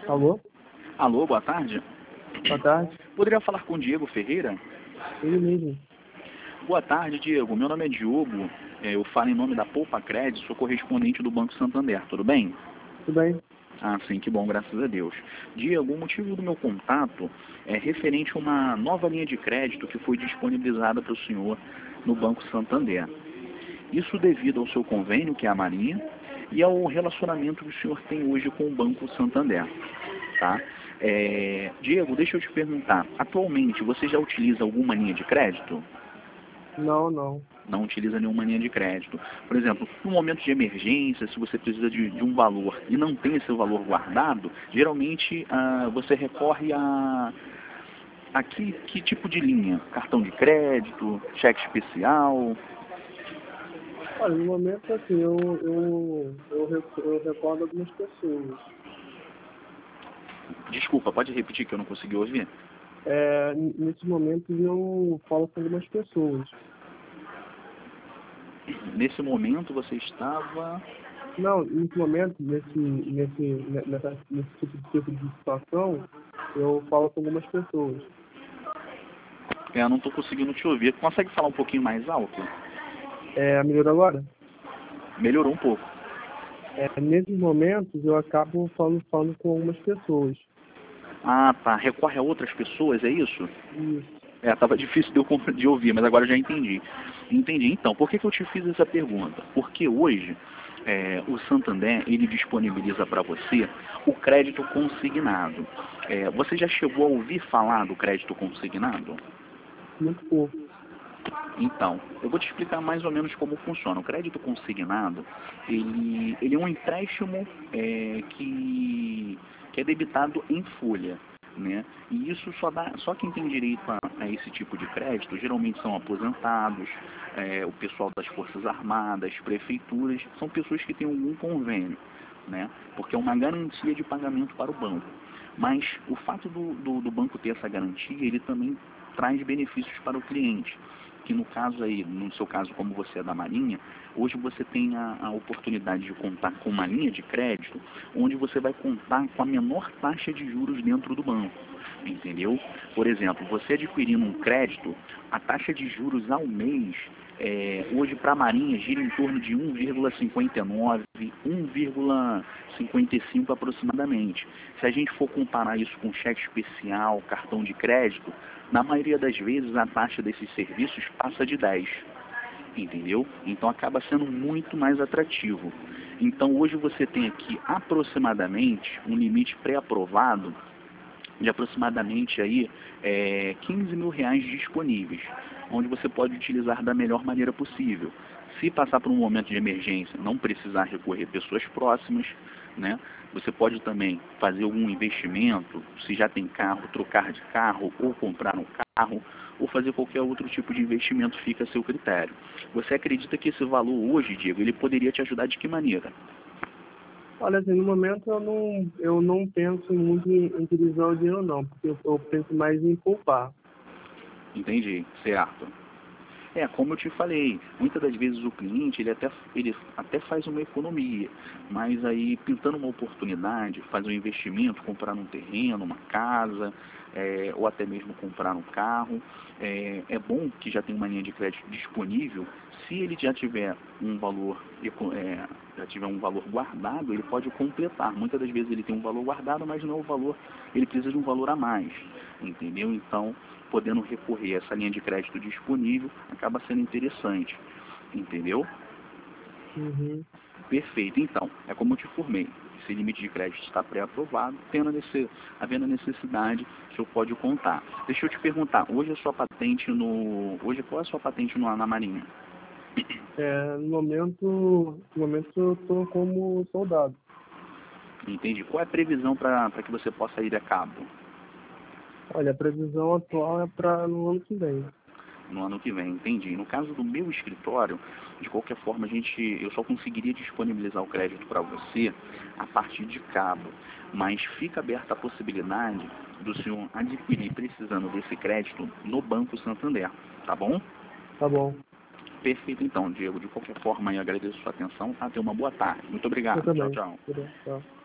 Alô? Alô, boa tarde. Boa tarde. Poderia falar com o Diego Ferreira? Ele mesmo. Boa tarde, Diego. Meu nome é Diogo. Eu falo em nome da Poupa Crédito, sou correspondente do Banco Santander. Tudo bem? Tudo bem? Ah, sim, que bom, graças a Deus. Diego, o motivo do meu contato é referente a uma nova linha de crédito que foi disponibilizada para o senhor no Banco Santander. Isso devido ao seu convênio, que é a Marinha, e ao relacionamento que o senhor tem hoje com o Banco Santander. Tá? Diego, deixa eu te perguntar, atualmente você já utiliza alguma linha de crédito? Não, não. Não utiliza nenhuma linha de crédito. Por exemplo, no momento de emergência, se você precisa de um valor e não tem esse valor guardado, geralmente você recorre a que tipo de linha? Cartão de crédito, cheque especial? Olha, no momento, assim, eu recordo algumas pessoas. Desculpa, pode repetir que eu não consegui ouvir? Nesses momentos, eu falo com algumas pessoas. Nesse momento você estava... Não, nesse momento, nesse tipo de situação, eu falo com algumas pessoas. Eu não estou conseguindo te ouvir. Consegue falar um pouquinho mais alto? Melhorou agora? Melhorou um pouco. Nesses momentos, eu acabo falando com algumas pessoas. Ah, tá. Recorre a outras pessoas, é isso? Isso. Tava difícil de ouvir, mas agora eu já entendi. Entendi. Então, por que eu te fiz essa pergunta? Porque hoje o Santander, ele disponibiliza para você o crédito consignado. Você já chegou a ouvir falar do crédito consignado? Muito pouco. Então, eu vou te explicar mais ou menos como funciona. O crédito consignado, ele é um empréstimo que é debitado em folha, né? E isso só quem tem direito a esse tipo de crédito, geralmente são aposentados, o pessoal das Forças Armadas, prefeituras, são pessoas que têm algum convênio, né? Porque é uma garantia de pagamento para o banco. Mas o fato do banco ter essa garantia, ele também traz benefícios para o cliente, que no caso aí, no seu caso como você é da Marinha, hoje você tem a oportunidade de contar com uma linha de crédito, onde você vai contar com a menor taxa de juros dentro do banco, entendeu? Por exemplo, você adquirindo um crédito, a taxa de juros ao mês, hoje para a Marinha gira em torno de 1,59, 1,55 aproximadamente. Se a gente for comparar isso com cheque especial, cartão de crédito, na maioria das vezes a taxa desses serviços passa de 10, entendeu? Então acaba sendo muito mais atrativo. Então hoje você tem aqui aproximadamente um limite pré-aprovado de aproximadamente aí, 15 mil reais disponíveis, onde você pode utilizar da melhor maneira possível. Se passar por um momento de emergência, não precisar recorrer a pessoas próximas, né? Você pode também fazer algum investimento, se já tem carro, trocar de carro ou comprar um carro, ou fazer qualquer outro tipo de investimento, fica a seu critério. Você acredita que esse valor hoje, Diego, ele poderia te ajudar de que maneira? Olha, assim, no momento eu não penso muito em utilizar o dinheiro não, porque eu penso mais em poupar. Entendi, certo. Como eu te falei, muitas das vezes o cliente ele até faz uma economia, mas aí pintando uma oportunidade, faz um investimento, comprar um terreno, uma casa, ou até mesmo comprar um carro, é bom que já tem uma linha de crédito disponível. Se ele já tiver um valor, guardado, ele pode completar. Muitas das vezes ele tem um valor guardado, mas não é o valor, ele precisa de um valor a mais, entendeu? Então, podendo recorrer a essa linha de crédito disponível, acaba sendo interessante, entendeu? Uhum. Perfeito. Então, é como eu te informei, esse limite de crédito está pré-aprovado, havendo a necessidade, o senhor pode contar. Deixa eu te perguntar, hoje qual é a sua patente na Marinha? No momento eu estou como soldado. Entendi. Qual é a previsão para que você possa ir a cabo? Olha, a previsão atual é para no ano que vem. No ano que vem, entendi. No caso do meu escritório, de qualquer forma, eu só conseguiria disponibilizar o crédito para você a partir de cabo, mas fica aberta a possibilidade do senhor adquirir, precisando desse crédito, no Banco Santander, tá bom? Tá bom. Perfeito então, Diego. De qualquer forma, eu agradeço a sua atenção. Tenha uma boa tarde. Muito Eu obrigado. Tchau, também. tchau. Tchau.